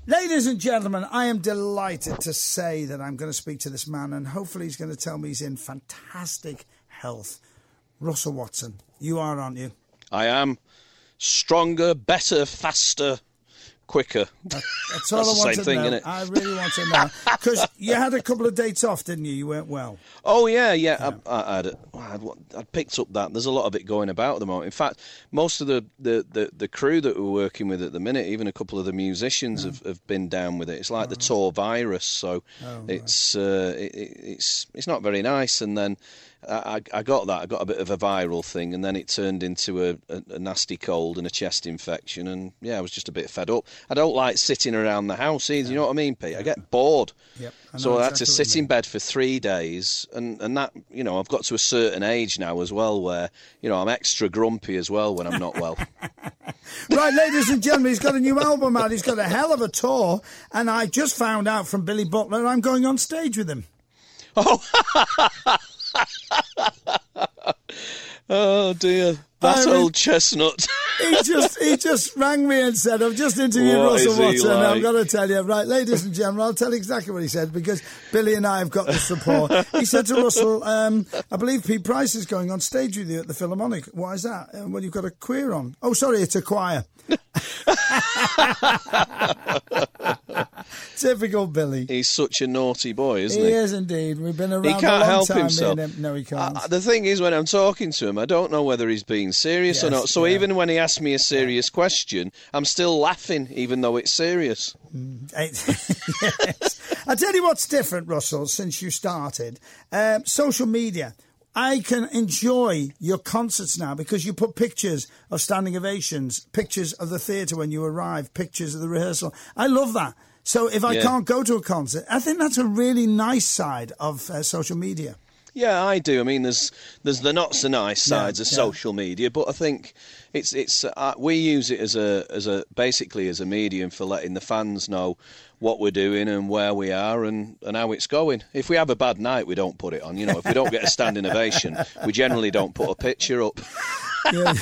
Ladies and gentlemen, I am delighted to say that I'm going to speak to this man, and hopefully he's going to tell me he's in fantastic health. Russell Watson, you are, aren't you? I am. Stronger, better, faster, quicker. That's all I want to know. Isn't it? I really want to know. Because you had a couple of dates off, didn't you? You weren't well. Oh, yeah. I'd picked up that. There's a lot of it going about at the moment. In fact, most of the crew that we're working with at the minute, even a couple of the musicians have been down with it. It's like the tour virus, so it's not very nice. And then I got that. I got a bit of a viral thing, and then it turned into a nasty cold and a chest infection. And yeah, I was just a bit fed up. I don't like sitting around the house either. You know what I mean, Pete? I get bored. Yep, So I had to sit in bed for 3 days, and that, you know, I've got to a certain age now as well where, you know, I'm extra grumpy as well when I'm not well. Right, ladies and gentlemen, he's got a new album out. He's got a hell of a tour, and I just found out from Billy Butler I'm going on stage with him. Oh dear, that old chestnut. He just rang me and said, I've just interviewed Russell Watson, and I've got to tell you, right, ladies and gentlemen, I'll tell you exactly what he said, because Billy and I have got this rapport. He said to Russell, I believe Pete Price is going on stage with you at the Philharmonic. Why is that? Well, you've got a queer on. Oh, sorry, it's a choir. Typical Billy. He's such a naughty boy, isn't he? He is indeed. We've been around he can't a long help time. himself. No, he can't. The thing is, when I'm talking to him, I don't know whether he's being serious or not. So even when he asks me a serious question, I'm still laughing, even though it's serious. Yes. I tell you what's different, Russell, since you started. Social media. I can enjoy your concerts now because you put pictures of standing ovations, pictures of the theatre when you arrive, pictures of the rehearsal. I love that. So if I can't go to a concert, I think that's a really nice side of social media. Yeah, I do. I mean, there's the not so nice sides of social media, but I think it's we use it as basically as a medium for letting the fans know what we're doing and where we are and how it's going. If we have a bad night, we don't put it on. You know, if we don't get a standing ovation, we generally don't put a picture up. Yeah.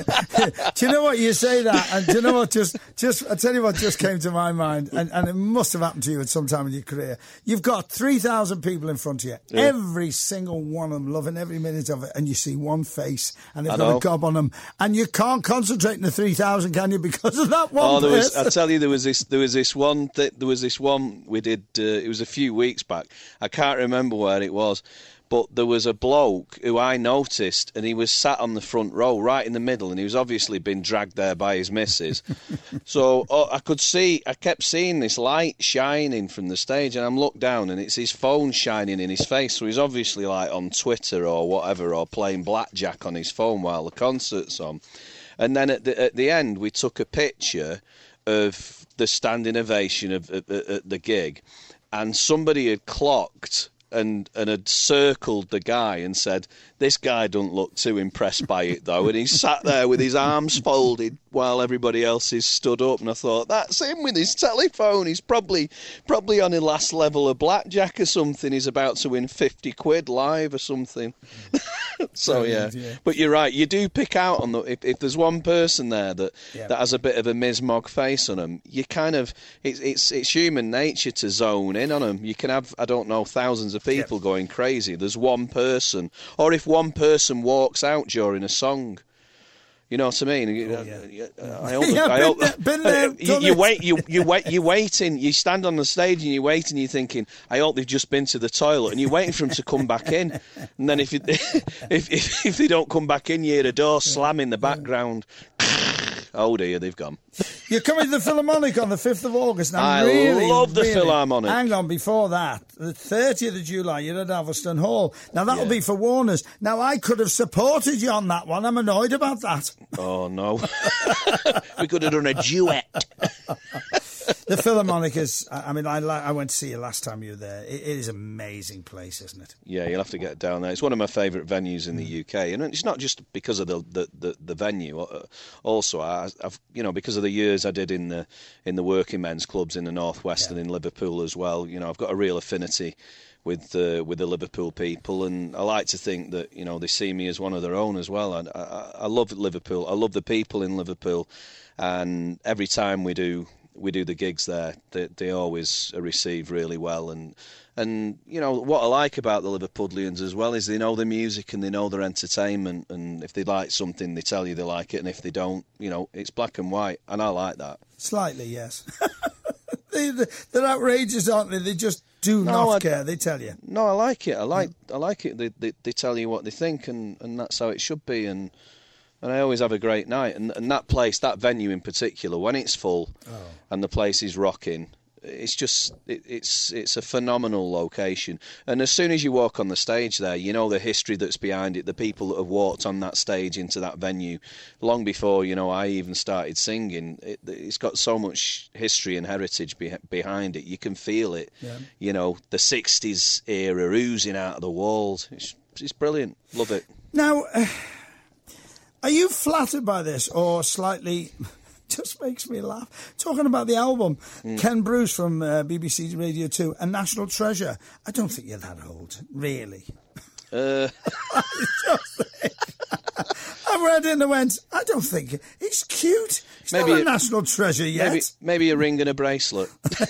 Do you know what, you say that, and do you know what just I tell you what just came to my mind, and it must have happened to you at some time in your career. You've got 3,000 people in front of you, every single one of them loving every minute of it, and you see one face and they've got a gob on them, and you can't concentrate in the 3,000, can you, because of that one person? I tell you, there was this one we did, it was a few weeks back, I can't remember where it was, but there was a bloke who I noticed, and he was sat on the front row, right in the middle, and he was obviously been dragged there by his missus. So I kept seeing this light shining from the stage, and I'm looked down, and it's his phone shining in his face. So he's obviously like on Twitter or whatever, or playing blackjack on his phone while the concert's on. And then at the end, we took a picture of the standing ovation at the gig, and somebody had clocked and had circled the guy and said, "This guy don't look too impressed by it, though." And he sat there with his arms folded while everybody else is stood up. And I thought, that's him with his telephone. He's probably on the last level of blackjack or something. He's about to win 50 quid live or something. So, yeah. But you're right. You do pick out on if there's one person there that has a bit of a Miss-Mog face on them, you kind of, it's human nature to zone in on them. You can have, I don't know, thousands of people going crazy. There's one person. Or if one person walks out during a song, you know what I mean? You're waiting. You stand on the stage and you're waiting. You're thinking, I hope they've just been to the toilet, and you're waiting for them to come back in. And then if they don't come back in, you hear a door slam in the background. Oh dear, they've gone. You're coming to the Philharmonic on the 5th of August. Now, I love the Philharmonic. Hang on, before that, the 30th of July, you're at Alveston Hall. Now, that'll be for Warner's. Now, I could have supported you on that one. I'm annoyed about that. Oh, no. We could have done a duet. The Philharmonic is, I mean, I went to see you last time you were there. It is an amazing place, isn't it? Yeah, you'll have to get down there. It's one of my favourite venues in the UK, and it's not just because of the venue. Also, I've because of the years I did in the working men's clubs in the Northwest and in Liverpool as well. You know, I've got a real affinity with the Liverpool people, and I like to think that they see me as one of their own as well. I love Liverpool. I love the people in Liverpool, and every time we do we do the gigs there, they always are received really well. And you know what I like about the Liverpudlians as well is they know the music and they know their entertainment, and if they like something they tell you they like it, and if they don't, you know, it's black and white, and I like that. Slightly, yes. They're outrageous, aren't they? They just do not care. They tell you. No, I like it. I like it. They tell you what they think, and that's how it should be. And I always have a great night. And that place, that venue in particular, when it's full and the place is rocking, it's just it's a phenomenal location. And as soon as you walk on the stage there, you know the history that's behind it, the people that have walked on that stage into that venue long before, you know, I even started singing. It's got so much history and heritage behind it. You can feel it. Yeah. You know, the 60s era oozing out of the walls. It's brilliant. Love it. Now, are you flattered by this or slightly... Just makes me laugh. Talking about the album, Ken Bruce from BBC Radio 2 and National Treasure. I don't think you're that old, really. I read it and I went, I don't think... He's cute. He's maybe not a National Treasure yet. Maybe a ring and a bracelet.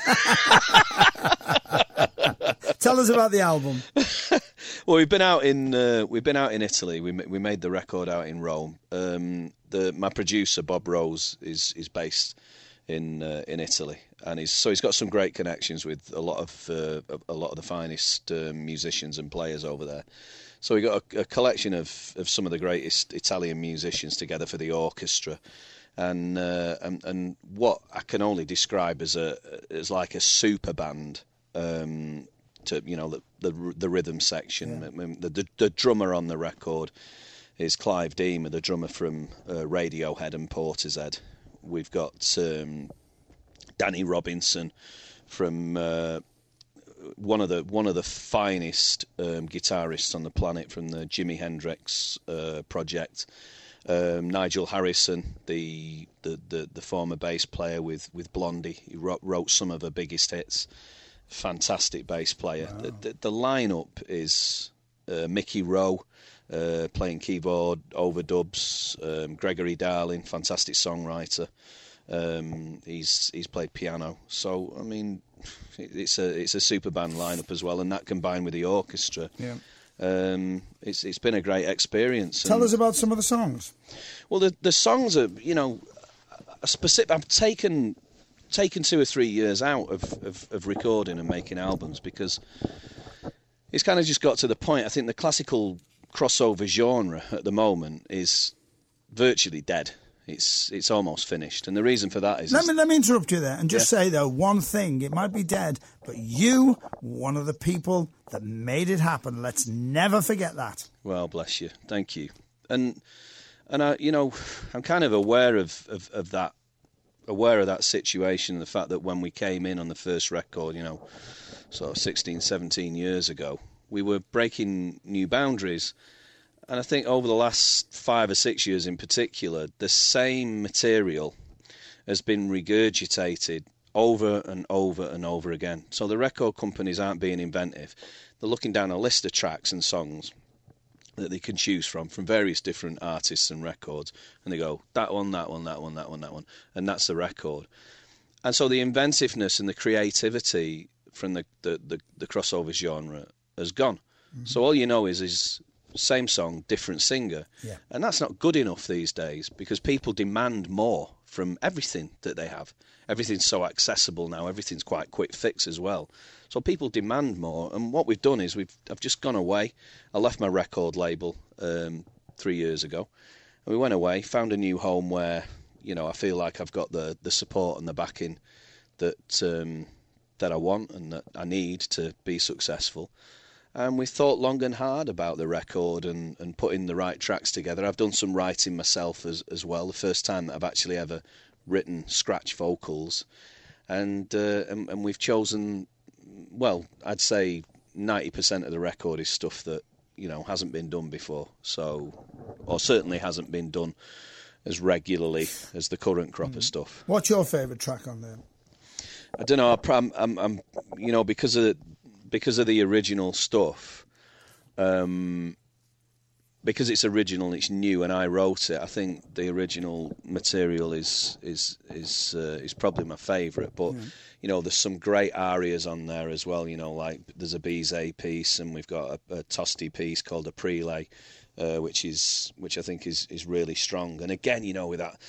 Tell us about the album. Well, we've been out in Italy. We made the record out in Rome. My producer Bob Rose is based in Italy, and he's got some great connections with a lot of the finest musicians and players over there. So we got a collection of some of the greatest Italian musicians together for the orchestra, and what I can only describe as like a super band. To, you know, the rhythm section. Yeah. The drummer on the record is Clive Deamer, the drummer from Radiohead and Portishead. We've got Danny Robinson from one of the finest guitarists on the planet from the Jimi Hendrix project. Nigel Harrison, the former bass player with Blondie, he wrote some of her biggest hits. Fantastic bass player. Wow. The lineup is Mickey Rowe playing keyboard, overdubs. Gregory Darling, fantastic songwriter. He's played piano. So I mean, it's a super band lineup as well, and that combined with the orchestra. Yeah. It's been a great experience. Tell us about some of the songs. Well, the songs are, you know, specific. I've taken 2 or 3 years out of recording and making albums because it's kind of just got to the point. I think the classical crossover genre at the moment is virtually dead. It's almost finished, and the reason for that is... Let me interrupt you there and just say, though, one thing. It might be dead, but you, one of the people that made it happen. Let's never forget that. Well, bless you. Thank you. And I, you know, I'm kind of aware of that. Aware of that situation, the fact that when we came in on the first record, you know, sort of 16, 17 years ago, we were breaking new boundaries. And I think over the last 5 or 6 years in particular, the same material has been regurgitated over and over and over again. So the record companies aren't being inventive. They're looking down a list of tracks and songs that they can choose from various different artists and records, and they go, that one, that one, that one, that one, that one, and that's the record. And so the inventiveness and the creativity from the crossover genre has gone. Mm-hmm. So all you know is same song, different singer. Yeah. And that's not good enough these days because people demand more from everything that they have. Everything's so accessible now, everything's quite quick fix as well. So people demand more, and what we've done is I've just gone away. I left my record label 3 years ago, and we went away, found a new home where, you know, I feel like I've got the support and the backing that I want and that I need to be successful. And we thought long and hard about the record and putting the right tracks together. I've done some writing myself as well. The first time that I've actually ever written scratch vocals, and we've chosen. Well, I'd say 90% of the record is stuff that, you know, hasn't been done before. So, or certainly hasn't been done as regularly as the current crop of stuff. What's your favourite track on there? I don't know. I'm you know, because of the original stuff. because it's original, it's new, and I wrote it. I think the original material is probably my favourite. But you know, there's some great arias on there as well. You know, like there's a Bizet piece, and we've got a Tosti piece called Aprile, which I think is really strong. And again, you know, with that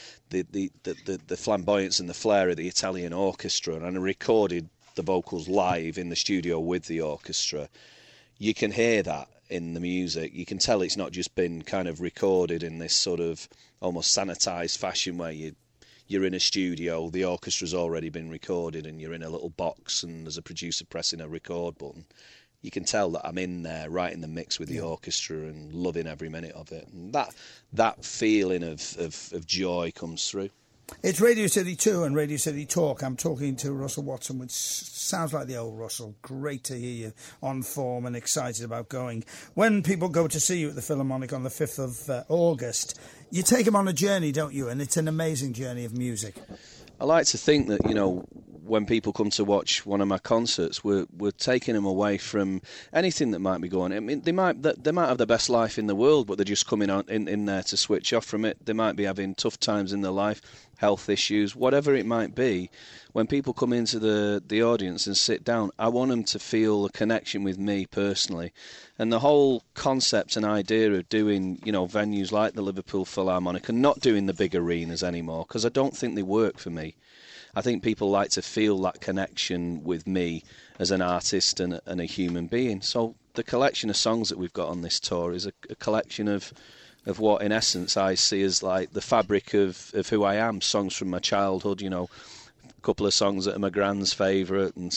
the flamboyance and the flair of the Italian orchestra, and I recorded the vocals live in the studio with the orchestra. You can hear that in the music. You can tell it's not just been kind of recorded in this sort of almost sanitised fashion where you're in a studio, the orchestra's already been recorded, and you're in a little box and there's a producer pressing a record button. You can tell that I'm in there, right in the mix with the orchestra and loving every minute of it. And that feeling of joy comes through. It's Radio City 2 and Radio City Talk. I'm talking to Russell Watson, which sounds like the old Russell. Great to hear you on form and excited about going. When people go to see you at the Philharmonic on the 5th of August, you take them on a journey, don't you? And it's an amazing journey of music. I like to think that, you know, when people come to watch one of my concerts, we're taking them away from anything that might be going on. I mean, they might have the best life in the world, but they're just coming on in there to switch off from it. They might be having tough times in their life, health issues, whatever it might be. When people come into the audience and sit down, I want them to feel a connection with me personally. And the whole concept and idea of doing, you know, venues like the Liverpool Philharmonic and not doing the big arenas anymore, because I don't think they work for me. I think people like to feel that connection with me as an artist and a human being. So the collection of songs that we've got on this tour is a collection of what, in essence, I see as like the fabric of who I am. Songs from my childhood, you know, a couple of songs that are my grand's favourite, and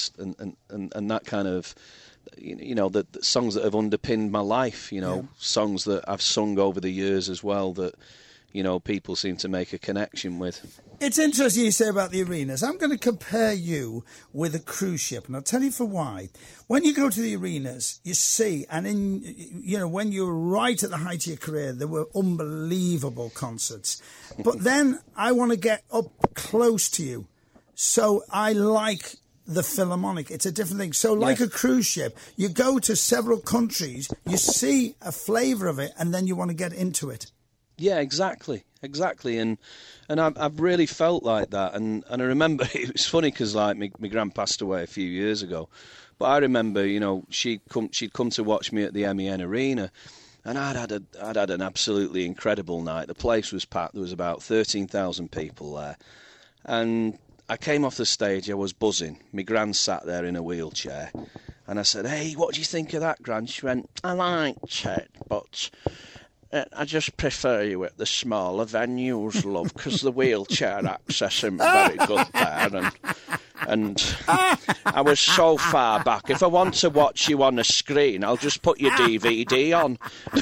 that kind of, you know, the songs that have underpinned my life. You know, songs that I've sung over the years as well that, you know, people seem to make a connection with. It's interesting you say about the arenas. I'm going to compare you with a cruise ship, and I'll tell you for why. When you go to the arenas, you see, and when you were right at the height of your career, there were unbelievable concerts. But then I want to get up close to you. So I like the Philharmonic. It's a different thing. So like a cruise ship, you go to several countries, you see a flavour of it, and then you want to get into it. Yeah, exactly, and I've really felt like that, and I remember it was funny because like my gran passed away a few years ago, but I remember, you know, she'd come to watch me at the MEN Arena, and I'd had an absolutely incredible night. The place was packed. There was about 13,000 people there, and I came off the stage. I was buzzing. My gran sat there in a wheelchair, and I said, "Hey, what do you think of that, Gran?" She went, "I liked it, but I just prefer you at the smaller venues, love, because the wheelchair access isn't very good there. And I was so far back. If I want to watch you on a screen, I'll just put your DVD on."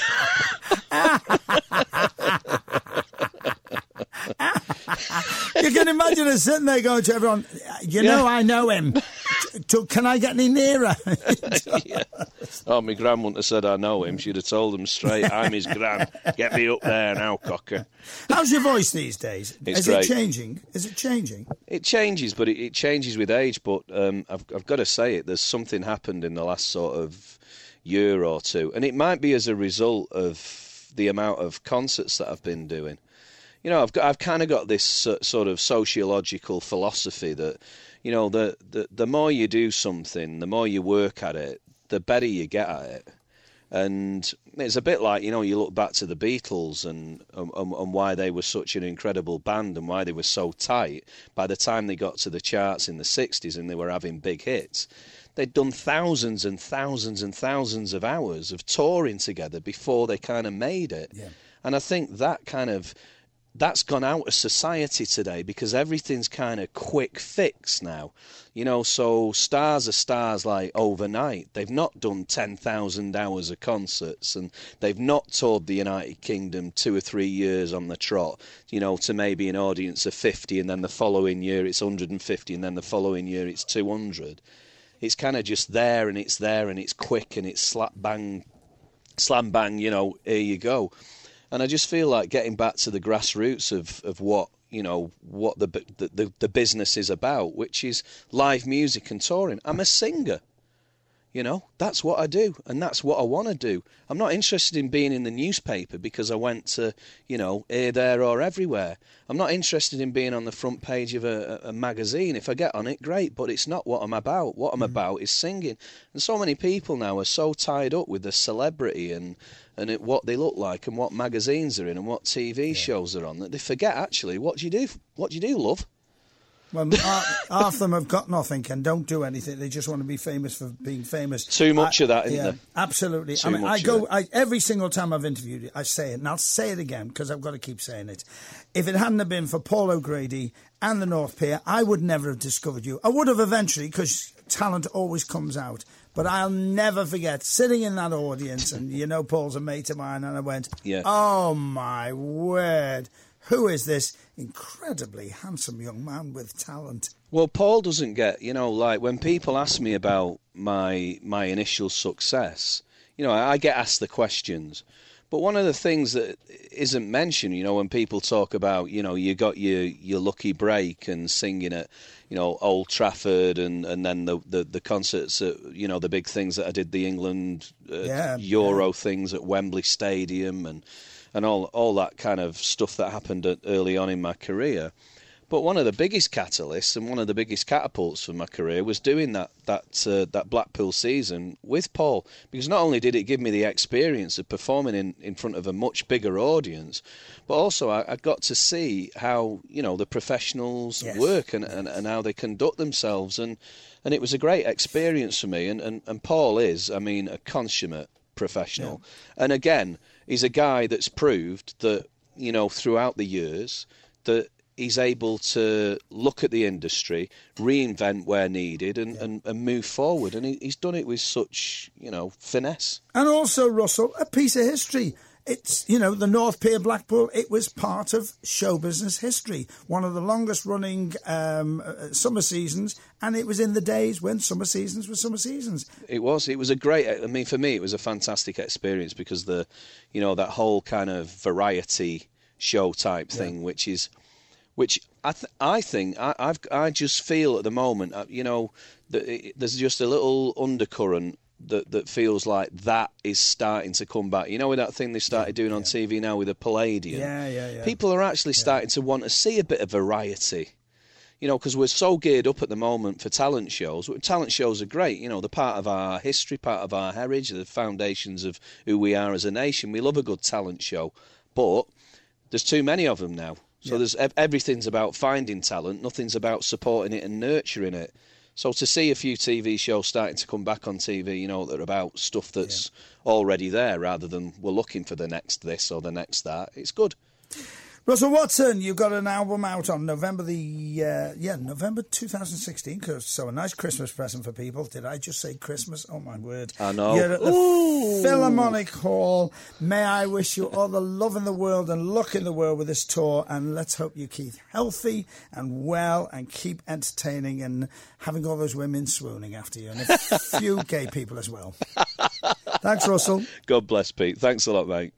You can imagine her sitting there going to everyone, I know him. Can I get any nearer? Yeah. Oh, my gran wouldn't have said I know him. She'd have told him straight, "I'm his gran. Get me up there now, cocker." How's your voice these days? Is it changing? It changes, but it changes with age. But I've got to say it. There's something happened in the last sort of year or two, and it might be as a result of the amount of concerts that I've been doing. You know, I've kind of got this sort of sociological philosophy that, you know, the more you do something, the more you work at it, the better you get at it. And it's a bit like, you know, you look back to the Beatles and why they were such an incredible band and why they were so tight. By the time they got to the charts in the 60s and they were having big hits, they'd done thousands and thousands and thousands of hours of touring together before they kind of made it. Yeah. And I think that's gone out of society today because everything's kind of quick fix now. You know, so stars are stars like overnight. They've not done 10,000 hours of concerts and they've not toured the United Kingdom 2 or 3 years on the trot, you know, to maybe an audience of 50 and then the following year it's 150 and then the following year it's 200. It's kind of just there and it's quick and it's slam bang, you know, here you go. And I just feel like getting back to the grassroots of what, you know, what the business is about, which is live music and touring. I'm a singer. You know, that's what I do, and that's what I want to do. I'm not interested in being in the newspaper because I went to, you know, here, there, or everywhere. I'm not interested in being on the front page of a magazine. If I get on it, great, but it's not what I'm about. What I'm about is singing. And so many people now are so tied up with the celebrity and what they look like and what magazines are in and what TV shows are on that they forget, actually, what do you do? What do you do, love? Well, half of them have got nothing and don't do anything. They just want to be famous for being famous. Too much of that, isn't there? Absolutely. I mean, every single time I've interviewed you, I say it, and I'll say it again because I've got to keep saying it. If it hadn't have been for Paul O'Grady and the North Pier, I would never have discovered you. I would have eventually, because talent always comes out. But I'll never forget sitting in that audience, and you know Paul's a mate of mine, and I went, oh my word, who is this incredibly handsome young man with talent? Well, Paul doesn't get, you know, like when people ask me about my initial success, you know, I get asked the questions. But one of the things that isn't mentioned, you know, when people talk about, you know, you got your lucky break and singing at, you know, Old Trafford and then the concerts at, you know, the big things that I did, the England Euro things at Wembley Stadium and all that kind of stuff that happened early on in my career. But one of the biggest catalysts and one of the biggest catapults for my career was doing that Blackpool season with Paul, because not only did it give me the experience of performing in front of a much bigger audience, but also I got to see how, you know, the professionals work and how they conduct themselves, and it was a great experience for me. And Paul is, I mean, a consummate professional, and again, he's a guy that's proved that, you know, throughout the years that he's able to look at the industry, reinvent where needed, and move forward. And he's done it with such, you know, finesse. And also, Russell, a piece of history. It's, you know, the North Pier Blackpool, it was part of show business history. One of the longest running summer seasons, and it was in the days when summer seasons were summer seasons. It was a great, I mean, for me, it was a fantastic experience because you know, that whole kind of variety show type thing, which I think I just feel at the moment, you know, that there's just a little undercurrent that feels like that is starting to come back. You know, with that thing they started doing on TV now with the Palladium. People are actually starting to want to see a bit of variety. You know, because we're so geared up at the moment for talent shows. Talent shows are great. You know, they're part of our history, part of our heritage, the foundations of who we are as a nation. We love a good talent show, but there's too many of them now. So there's everything's about finding talent. Nothing's about supporting it and nurturing it. So to see a few TV shows starting to come back on TV, you know, that are about stuff that's already there rather than we're looking for the next this or the next that, it's good. Russell Watson, you've got an album out on November 2016. So a nice Christmas present for people. Did I just say Christmas? Oh, my word. I know. You're at the Philharmonic Hall. May I wish you all the love in the world and luck in the world with this tour. And let's hope you keep healthy and well and keep entertaining and having all those women swooning after you. And a few gay people as well. Thanks, Russell. God bless, Pete. Thanks a lot, mate.